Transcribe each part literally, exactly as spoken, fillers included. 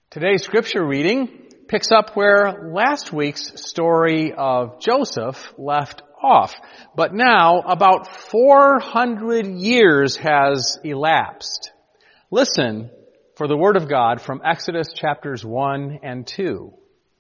Today's scripture reading picks up where last week's story of Joseph left off. But now about four hundred years has elapsed. Listen for the word of God from Exodus chapters one and two.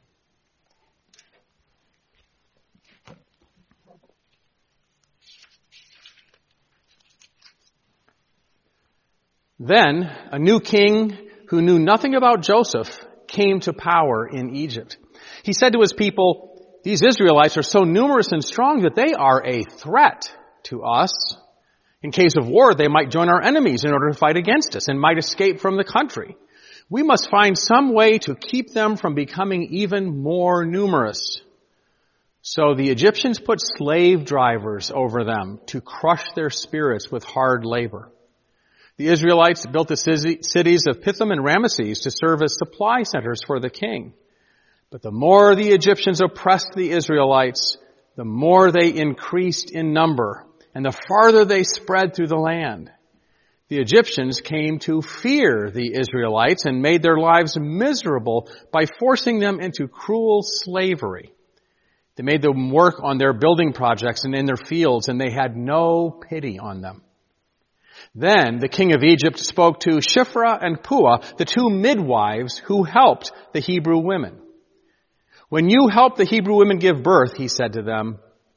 Then a new king who knew nothing about Joseph came to power in Egypt. He said to his people, "These Israelites are so numerous and strong that they are a threat to us. In case of war, they might join our enemies in order to fight against us and might escape from the country. We must find some way to keep them from becoming even more numerous." So the Egyptians put slave drivers over them to crush their spirits with hard labor. The Israelites built the cities of Pithom and Ramesses to serve as supply centers for the king. But the more the Egyptians oppressed the Israelites, the more they increased in number, and the farther they spread through the land. The Egyptians came to fear the Israelites and made their lives miserable by forcing them into cruel slavery. They made them work on their building projects and in their fields, and they had no pity on them. Then the king of Egypt spoke to Shiphrah and Puah, the two midwives who helped the Hebrew women. "When you help the Hebrew women give birth," he said to them,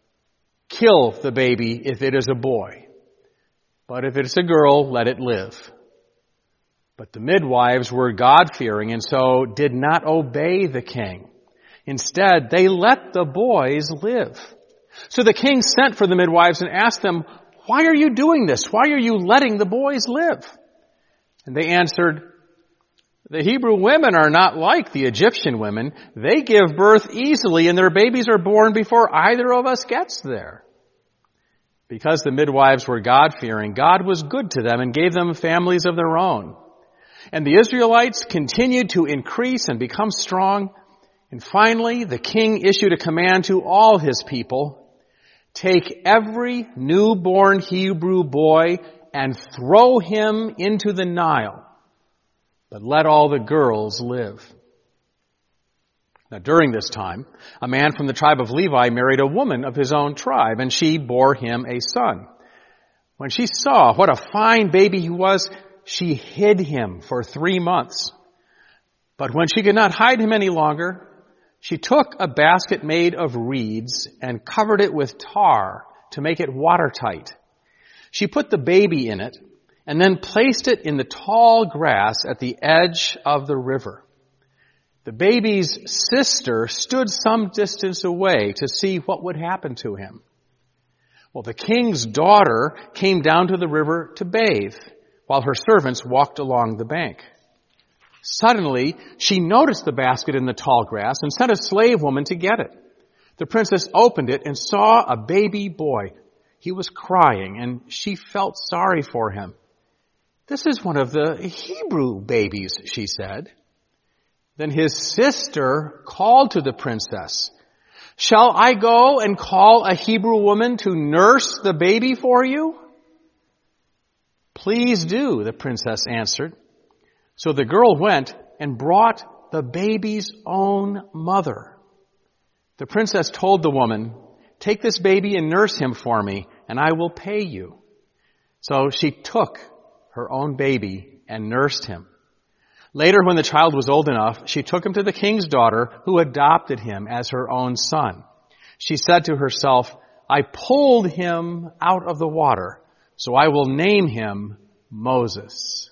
"kill the baby if it is a boy. But if it's a girl, let it live." But the midwives were God-fearing and so did not obey the king. Instead, they let the boys live. So the king sent for the midwives and asked them, "Why are you doing this? Why are you letting the boys live?" And they answered, "The Hebrew women are not like the Egyptian women. They give birth easily and their babies are born before either of us gets there." Because the midwives were God-fearing, God was good to them and gave them families of their own. And the Israelites continued to increase and become strong. And finally, the king issued a command to all his people: "Take every newborn Hebrew boy and throw him into the Nile, but let all the girls live." Now during this time, a man from the tribe of Levi married a woman of his own tribe, and she bore him a son. When she saw what a fine baby he was, she hid him for three months. But when she could not hide him any longer, she took a basket made of reeds and covered it with tar to make it watertight. She put the baby in it and then placed it in the tall grass at the edge of the river. The baby's sister stood some distance away to see what would happen to him. Well, the king's daughter came down to the river to bathe while her servants walked along the bank. Suddenly, she noticed the basket in the tall grass and sent a slave woman to get it. The princess opened it and saw a baby boy. He was crying, and she felt sorry for him. "This is one of the Hebrew babies," she said. Then his sister called to the princess, "Shall I go and call a Hebrew woman to nurse the baby for you?" "Please do," the princess answered. So the girl went and brought the baby's own mother. The princess told the woman, "Take this baby and nurse him for me, and I will pay you." So she took her own baby and nursed him. Later, when the child was old enough, she took him to the king's daughter, who adopted him as her own son. She said to herself, "I pulled him out of the water, so I will name him Moses."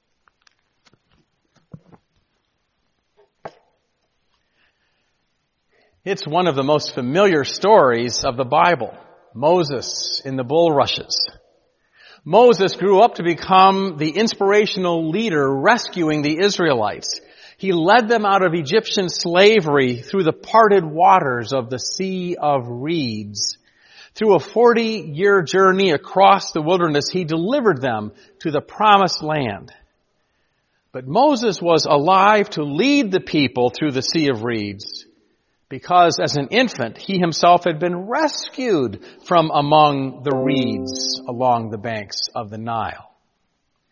It's one of the most familiar stories of the Bible, Moses in the bulrushes. Moses grew up to become the inspirational leader rescuing the Israelites. He led them out of Egyptian slavery through the parted waters of the Sea of Reeds. Through a forty-year journey across the wilderness, he delivered them to the promised land. But Moses was alive to lead the people through the Sea of Reeds, because as an infant, he himself had been rescued from among the reeds along the banks of the Nile.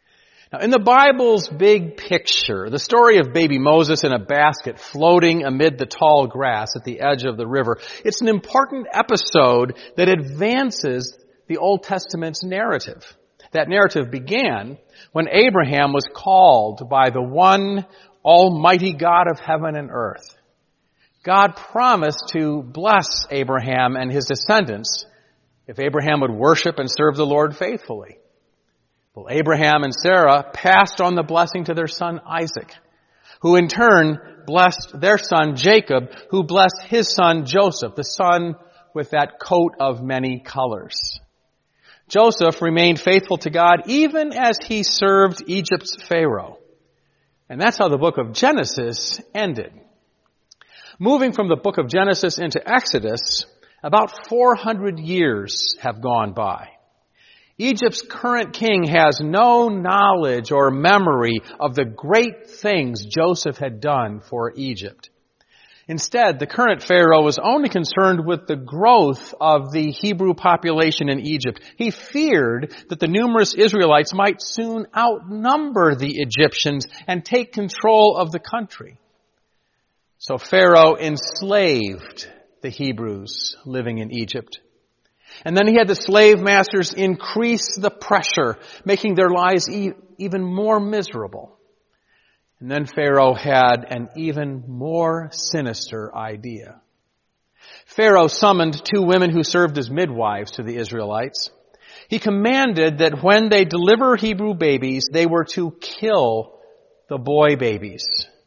Now, in the Bible's big picture, the story of baby Moses in a basket floating amid the tall grass at the edge of the river, it's an important episode that advances the Old Testament's narrative. That narrative began when Abraham was called by the one Almighty God of heaven and earth. God promised to bless Abraham and his descendants if Abraham would worship and serve the Lord faithfully. Well, Abraham and Sarah passed on the blessing to their son Isaac, who in turn blessed their son Jacob, who blessed his son Joseph, the son with that coat of many colors. Joseph remained faithful to God even as he served Egypt's Pharaoh. And that's how the book of Genesis ended. Moving from the book of Genesis into Exodus, about four hundred years have gone by. Egypt's current king has no knowledge or memory of the great things Joseph had done for Egypt. Instead, the current Pharaoh was only concerned with the growth of the Hebrew population in Egypt. He feared that the numerous Israelites might soon outnumber the Egyptians and take control of the country. So Pharaoh enslaved the Hebrews living in Egypt. And then he had the slave masters increase the pressure, making their lives e- even more miserable. And then Pharaoh had an even more sinister idea. Pharaoh summoned two women who served as midwives to the Israelites. He commanded that when they deliver Hebrew babies, they were to kill the boy babies.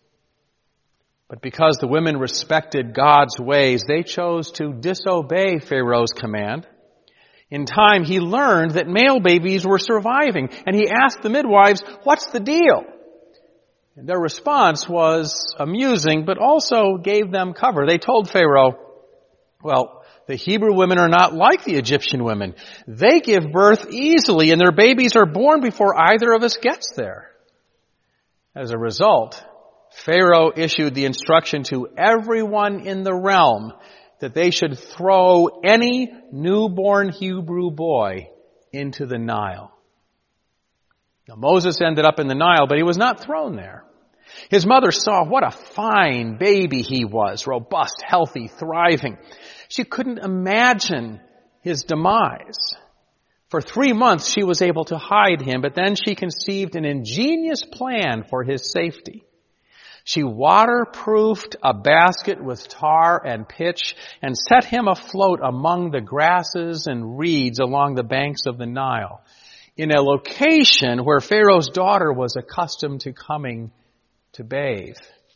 But because the women respected God's ways, they chose to disobey Pharaoh's command. In time, he learned that male babies were surviving, and he asked the midwives, "What's the deal?" And their response was amusing, but also gave them cover. They told Pharaoh, "Well, the Hebrew women are not like the Egyptian women. They give birth easily, and their babies are born before either of us gets there." As a result, Pharaoh issued the instruction to everyone in the realm that they should throw any newborn Hebrew boy into the Nile. Now, Moses ended up in the Nile, but he was not thrown there. His mother saw what a fine baby he was, robust, healthy, thriving. She couldn't imagine his demise. For three months she was able to hide him, but then she conceived an ingenious plan for his safety. She waterproofed a basket with tar and pitch and set him afloat among the grasses and reeds along the banks of the Nile, in a location where Pharaoh's daughter was accustomed to coming to bathe.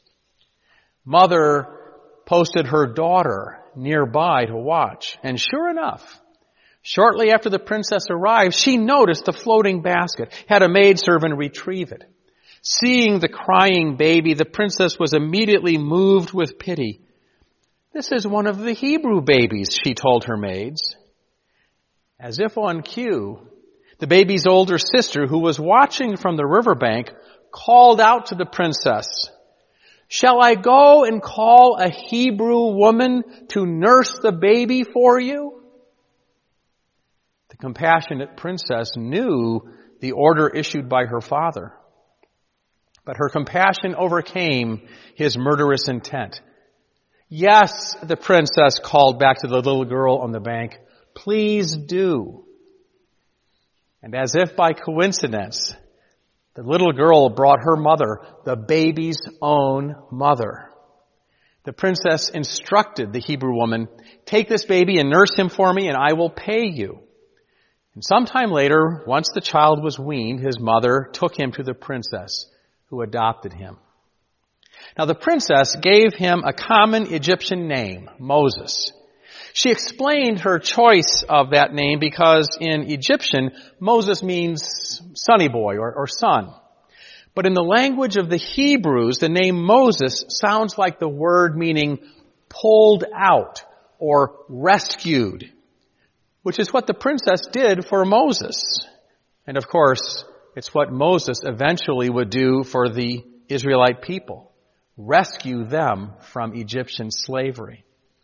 Mother posted her daughter nearby to watch, and sure enough, shortly after the princess arrived, she noticed the floating basket, had a maidservant retrieve it. Seeing the crying baby, the princess was immediately moved with pity. "This is one of the Hebrew babies," she told her maids. As if on cue, the baby's older sister, who was watching from the riverbank, called out to the princess, "Shall I go and call a Hebrew woman to nurse the baby for you?" The compassionate princess knew the order issued by her father, but her compassion overcame his murderous intent. "Yes," the princess called back to the little girl on the bank, "please do." And as if by coincidence, the little girl brought her mother, the baby's own mother. The princess instructed the Hebrew woman, "Take this baby and nurse him for me, and I will pay you." And sometime later, once the child was weaned, his mother took him to the princess, who adopted him. Now the princess gave him a common Egyptian name, Moses. She explained her choice of that name because in Egyptian, Moses means sonny boy or, or son. But in the language of the Hebrews, the name Moses sounds like the word meaning pulled out or rescued, which is what the princess did for Moses. And of course, it's what Moses eventually would do for the Israelite people, rescue them from Egyptian slavery.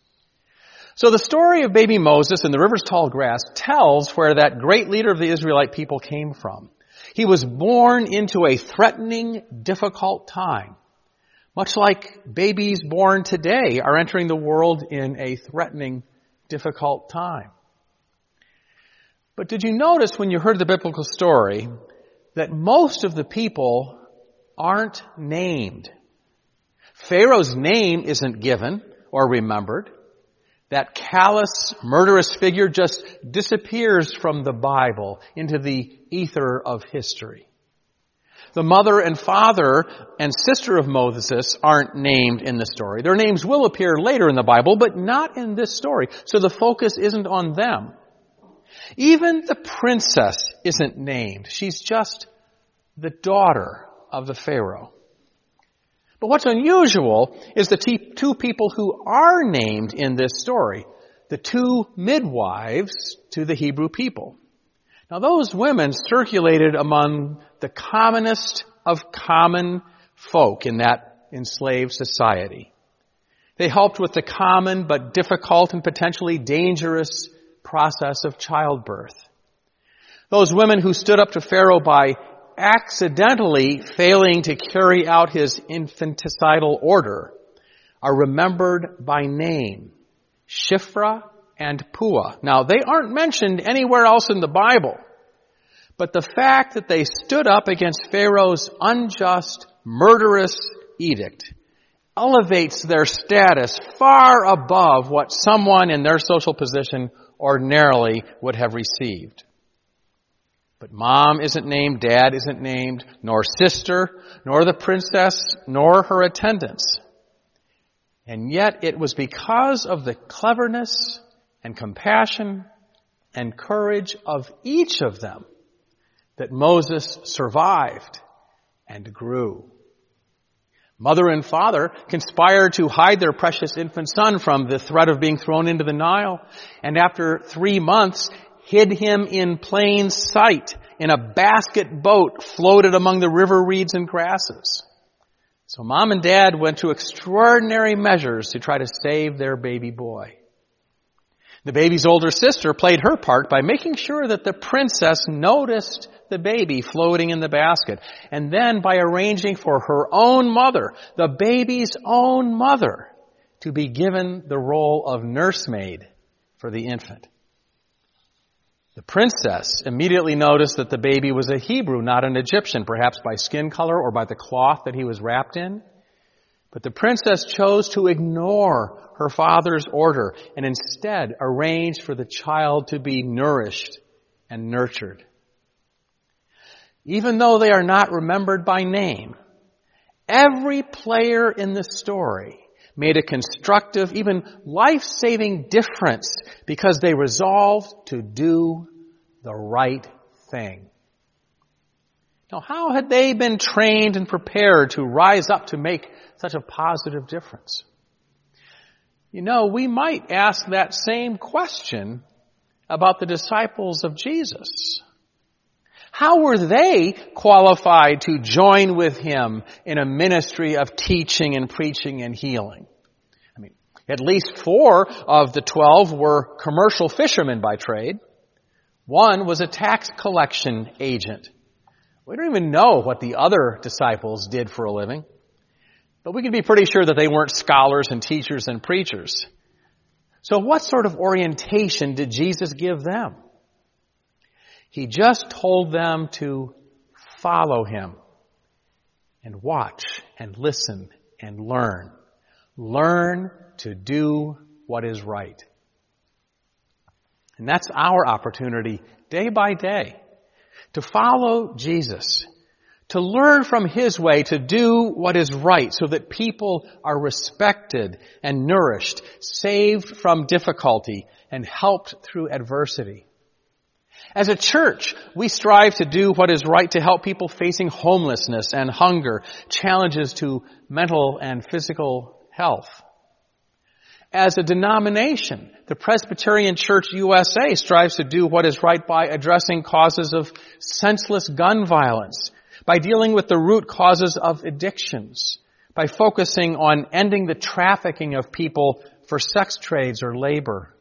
So the story of baby Moses in the river's tall grass tells where that great leader of the Israelite people came from. He was born into a threatening, difficult time. Much like babies born today are entering the world in a threatening, difficult time. But did you notice when you heard the biblical story that most of the people aren't named? Pharaoh's name isn't given or remembered. That callous, murderous figure just disappears from the Bible into the ether of history. The mother and father and sister of Moses aren't named in the story. Their names will appear later in the Bible, but not in this story. So the focus isn't on them. Even the princess isn't named. She's just the daughter of the Pharaoh. But what's unusual is the two people who are named in this story, the two midwives to the Hebrew people. Now those women circulated among the commonest of common folk in that enslaved society. They helped with the common but difficult and potentially dangerous process of childbirth. Those women who stood up to Pharaoh by accidentally failing to carry out his infanticidal order are remembered by name, Shiphrah and Puah. Now, they aren't mentioned anywhere else in the Bible, but the fact that they stood up against Pharaoh's unjust, murderous edict elevates their status far above what someone in their social position ordinarily would have received. But mom isn't named, dad isn't named, nor sister, nor the princess, nor her attendants. And yet it was because of the cleverness and compassion and courage of each of them that Moses survived and grew. Mother and father conspired to hide their precious infant son from the threat of being thrown into the Nile, and after three months hid him in plain sight in a basket boat floated among the river reeds and grasses. So mom and dad went to extraordinary measures to try to save their baby boy. The baby's older sister played her part by making sure that the princess noticed the baby floating in the basket, and then by arranging for her own mother, the baby's own mother, to be given the role of nursemaid for the infant. The princess immediately noticed that the baby was a Hebrew, not an Egyptian, perhaps by skin color or by the cloth that he was wrapped in. But the princess chose to ignore her father's order and instead arranged for the child to be nourished and nurtured. Even though they are not remembered by name, every player in the story made a constructive, even life-saving difference because they resolved to do the right thing. Now, how had they been trained and prepared to rise up to make such a positive difference? You know, we might ask that same question about the disciples of Jesus. How were they qualified to join with him in a ministry of teaching and preaching and healing? I mean, at least four of the twelve were commercial fishermen by trade. One was a tax collection agent. We don't even know what the other disciples did for a living, but we can be pretty sure that they weren't scholars and teachers and preachers. So what sort of orientation did Jesus give them? He just told them to follow him and watch and listen and learn. Learn to do what is right. And that's our opportunity day by day to follow Jesus, to learn from his way to do what is right so that people are respected and nourished, saved from difficulty, and helped through adversity. As a church, we strive to do what is right to help people facing homelessness and hunger, challenges to mental and physical health. As a denomination, the Presbyterian Church U S A strives to do what is right by addressing causes of senseless gun violence, by dealing with the root causes of addictions, by focusing on ending the trafficking of people for sex trades or labor,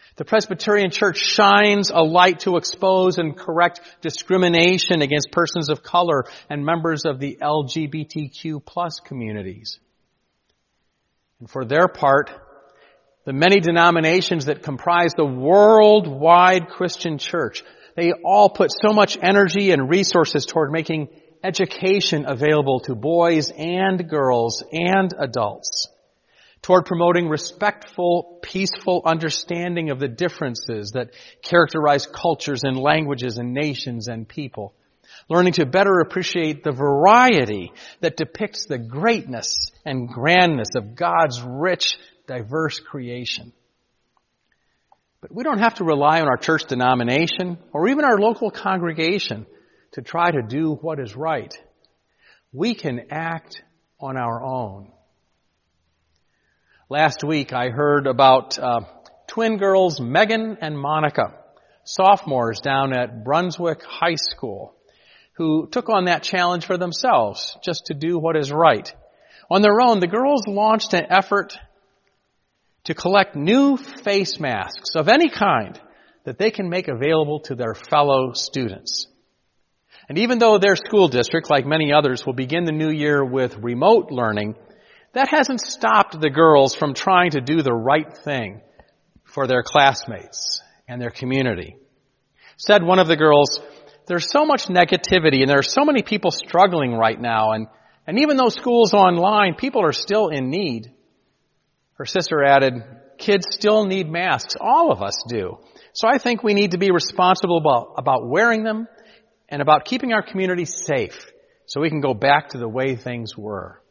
The Presbyterian Church shines a light to expose and correct discrimination against persons of color and members of the L G B T Q plus communities. And for their part, the many denominations that comprise the worldwide Christian church, they all put so much energy and resources toward making education available to boys and girls and adults, toward promoting respectful, peaceful understanding of the differences that characterize cultures and languages and nations and people, learning to better appreciate the variety that depicts the greatness and grandness of God's rich, diverse creation. But we don't have to rely on our church denomination or even our local congregation to try to do what is right. We can act on our own. Last week I heard about uh, twin girls Megan and Monica, sophomores down at Brunswick High School, who took on that challenge for themselves, just to do what is right. On their own, the girls launched an effort to collect new face masks of any kind that they can make available to their fellow students. And even though their school district, like many others, will begin the new year with remote learning, that hasn't stopped the girls from trying to do the right thing for their classmates and their community. Said one of the girls, "There's so much negativity and there are so many people struggling right now, and, and even though school's online, people are still in need." Her sister added, "Kids still need masks. All of us do. So I think we need to be responsible about, about wearing them and about keeping our community safe so we can go back to the way things were."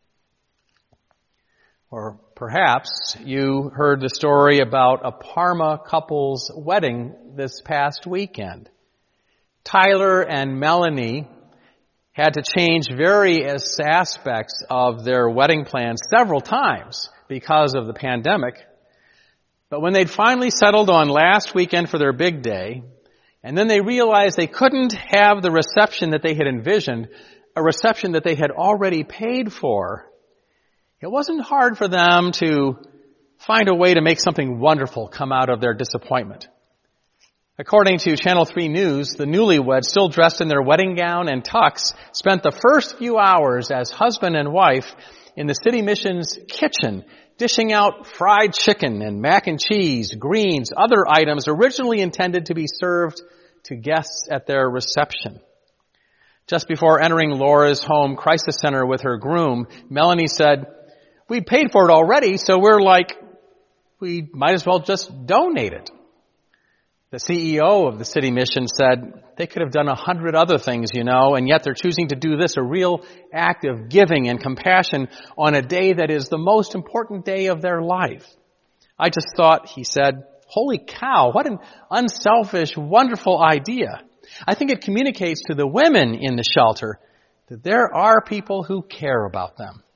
Or perhaps you heard the story about a Parma couple's wedding this past weekend. Tyler and Melanie had to change various aspects of their wedding plans several times because of the pandemic. But when they'd finally settled on last weekend for their big day, and then they realized they couldn't have the reception that they had envisioned, a reception that they had already paid for, it wasn't hard for them to find a way to make something wonderful come out of their disappointment. According to Channel three News, the newlyweds, still dressed in their wedding gown and tux, spent the first few hours as husband and wife in the City Mission's kitchen, dishing out fried chicken and mac and cheese, greens, other items originally intended to be served to guests at their reception. Just before entering Laura's home crisis center with her groom, Melanie said, "We paid for it already, so we're like, we might as well just donate it." The C E O of the City Mission said, "They could have done a hundred other things, you know, and yet they're choosing to do this, a real act of giving and compassion on a day that is the most important day of their life." I just thought, he said, "Holy cow, what an unselfish, wonderful idea." I think it communicates to the women in the shelter that there are people who care about them.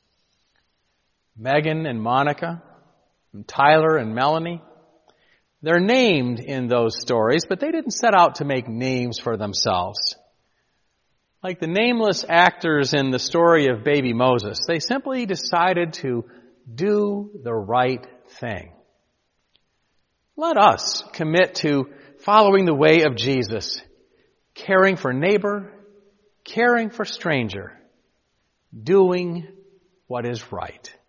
Megan and Monica, and Tyler and Melanie, they're named in those stories, but they didn't set out to make names for themselves. Like the nameless actors in the story of baby Moses, they simply decided to do the right thing. Let us commit to following the way of Jesus, caring for neighbor, caring for stranger, doing what is right.